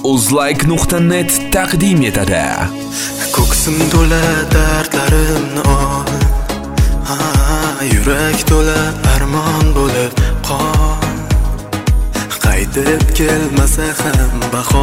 Uzlike.net taqdim etadi. Ko'ksim to'la dardlarimni ol, yurak to'la armon bo'lib qol. Qaytib kelmasa ham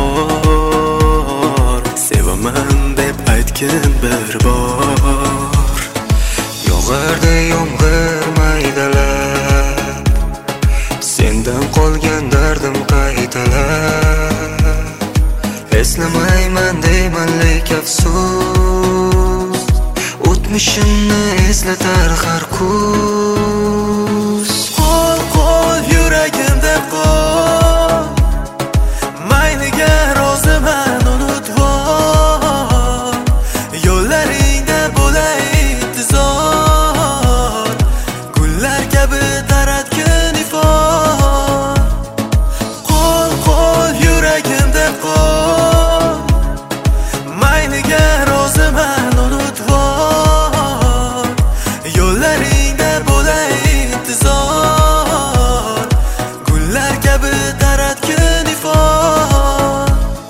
bahor, sevaman deb aytgin bir bor. Yog'ardi yomg'ir maydalab, sendan qolgan dardim qaytalar. Eslamayman deyman lek afsus, o'tmishimni eslatar har kuz. Qo'l yuragimda qol, mayliga roziman unutvoy. Yo'llaringda bo'lay intizor, gullar kabi taratgin ifor. Qo'l yuragimda qol, mayliga roziman unutvoy. Yo'llaringda bo'lay intizor, gullar kabi taratgin ifor.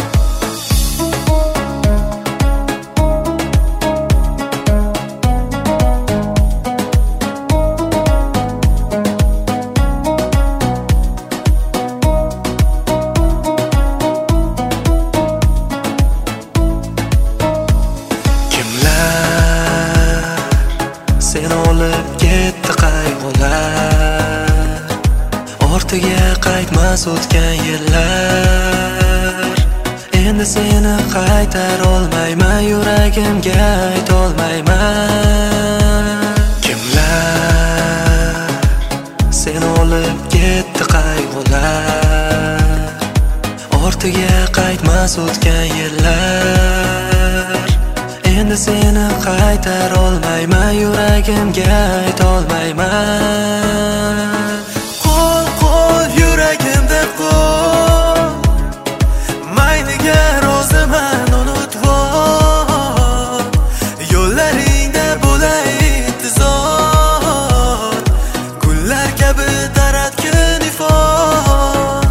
Sen olib ketdi qayg'ular, ortiga qaytmas o'tgan yillar. Endi seni qaytar olmayman, yuragimga aytolmayman. Kimlar sen olib ketdi qayg'ular, ortiga qaytmas o'tgan yillar. Endi seni qaytar olmayman, yuragimga aytolmayman. Qo'l yuragimda qol, mayliga roziman unutvoy. Yo'llaringda bo'lay intizor, gullar kabi taratgin ifor.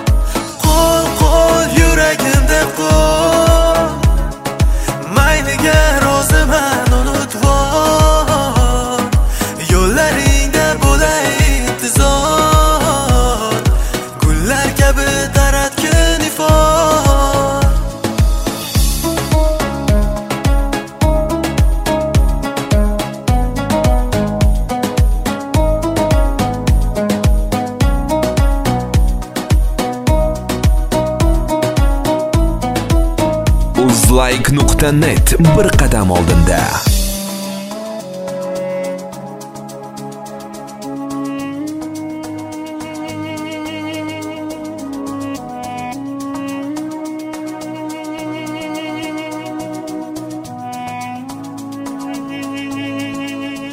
Qo'l yuragimda qol, mayliga roziman unutvoy. Yo'llaringda bo'lay intizor, gullar kabi taratgin ifor. Uzlike.net bir qadam oldinda.